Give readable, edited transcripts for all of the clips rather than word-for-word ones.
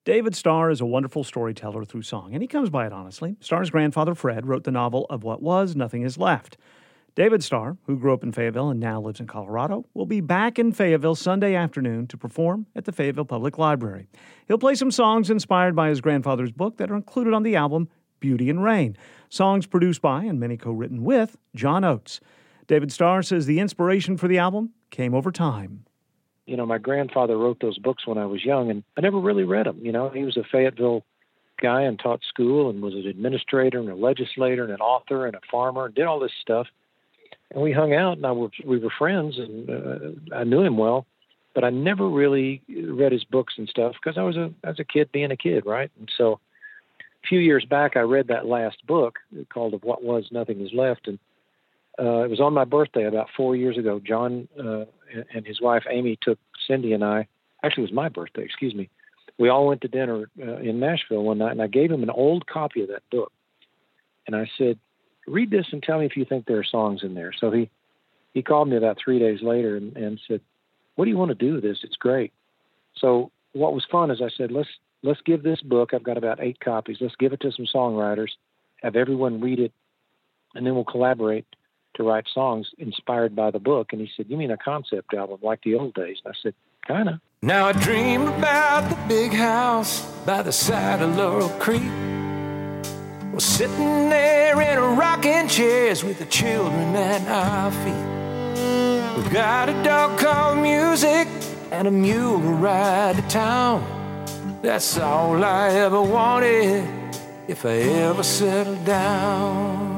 David Starr is a wonderful storyteller through song, and he comes by it honestly. Starr's grandfather, Fred, wrote the novel Of What Was, Nothing Is Left. David Starr, who grew up in Fayetteville and now lives in Colorado, will be back in Fayetteville Sunday afternoon to perform at the Fayetteville Public Library. He'll play some songs inspired by his grandfather's book that are included on the album Beauty and Rain, songs produced by and many co-written with John Oates. David Starr says the inspiration for the album came over time. You know, my grandfather wrote those books when I was young, and I never really read them. You know, he was a Fayetteville guy and taught school and was an administrator and a legislator and an author and a farmer and did all this stuff. And we hung out, and we were friends, and I knew him well, but I never really read his books and stuff because I was a kid being a kid, right? And so a few years back, I read that last book called Of What Was, Nothing Is Left, and it was on my birthday about 4 years ago. John and his wife, Amy, took Cindy and I. Actually, it was my birthday, excuse me. We all went to dinner in Nashville one night, and I gave him an old copy of that book. And I said, read this and tell me if you think there are songs in there. So he called me about 3 days later and said, what do you want to do with this? It's great. So what was fun is I said, let's give this book, I've got about 8 copies, let's give it to some songwriters, have everyone read it, and then we'll collaborate to write songs inspired by the book. And he said, you mean a concept album like the old days? And I said, kind of. Now I dream about the big house by the side of Laurel Creek. We're sitting there in rocking chairs with the children at our feet. We've got a dog called Music and a mule to ride to town. That's all I ever wanted if I ever settled down.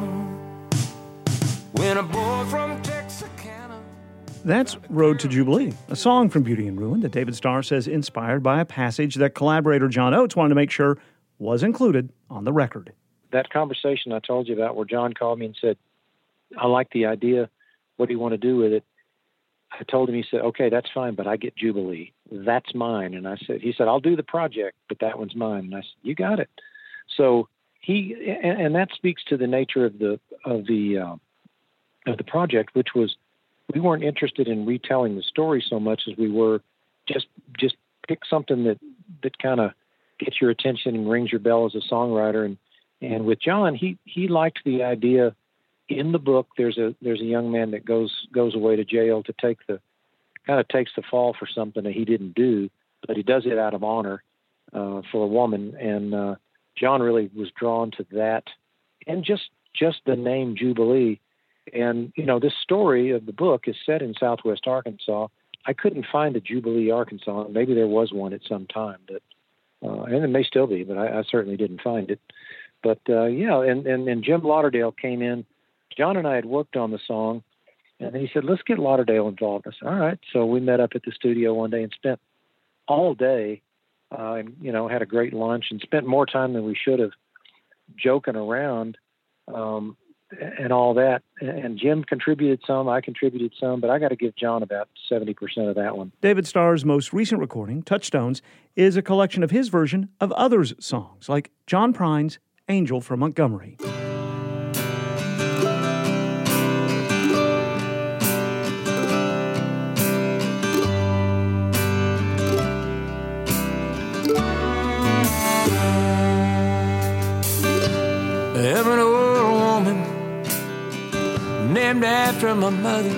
When a boy from Texarkana. That's Road to Jubilee, a song from Beauty and Ruin that David Starr says inspired by a passage that collaborator John Oates wanted to make sure was included on the record. That conversation I told you about where John called me and said, I like the idea. What do you want to do with it? I told him, he said, okay, that's fine, but I get Jubilee. That's mine. And he said, I'll do the project, but that one's mine. And I said, you got it. So and that speaks to the nature of the project, which was we weren't interested in retelling the story so much as we were just pick something that kind of gets your attention and rings your bell as a songwriter. And with John, he liked the idea. In the book, there's a young man that goes away to jail to takes the fall for something that he didn't do, but he does it out of honor for a woman. And John really was drawn to that, and just the name Jubilee. And you know, this story of the book is set in Southwest Arkansas. I couldn't find a Jubilee, Arkansas. Maybe there was one at some time, but and it may still be, but I certainly didn't find it. But and Jim Lauderdale came in. John and I had worked on the song, and then he said, let's get Lauderdale involved. I said, all right. So we met up at the studio one day and spent all day, and, you know, had a great lunch and spent more time than we should have joking around and all that. And Jim contributed some, I contributed some, but I got to give John about 70% of that one. David Starr's most recent recording, Touchstones, is a collection of his version of others' songs, like John Prine's Angel from Montgomery. I'm an old woman named after my mother.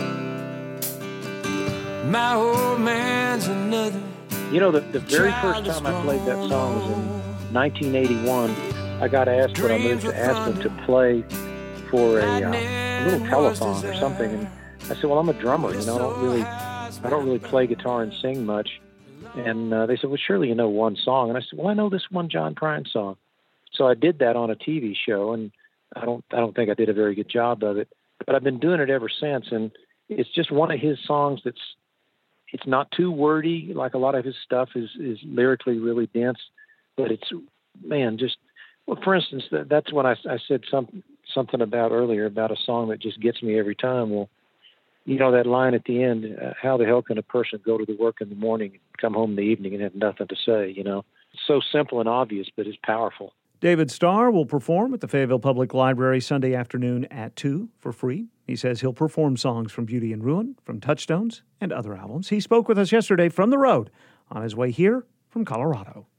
My old man's another. You know, the very first time I played that song was in 1981. I got asked when I moved to Aspen to play for a little telethon or something, and I said, "Well, I'm a drummer. You know, I don't really play guitar and sing much." And they said, "Well, surely you know one song." And I said, "Well, I know this one John Prine song." So I did that on a TV show, and I don't think I did a very good job of it, but I've been doing it ever since. And it's just one of his songs it's not too wordy. Like a lot of his stuff is lyrically really dense, but it's, man, just, well, for instance, that's when I said something about earlier about a song that just gets me every time. Well, you know, that line at the end, how the hell can a person go to the work in the morning and come home in the evening and have nothing to say, you know? It's so simple and obvious, but it's powerful. David Starr will perform at the Fayetteville Public Library Sunday afternoon at 2 for free. He says he'll perform songs from Beauty and Ruin, from Touchstones, and other albums. He spoke with us yesterday from the road on his way here from Colorado.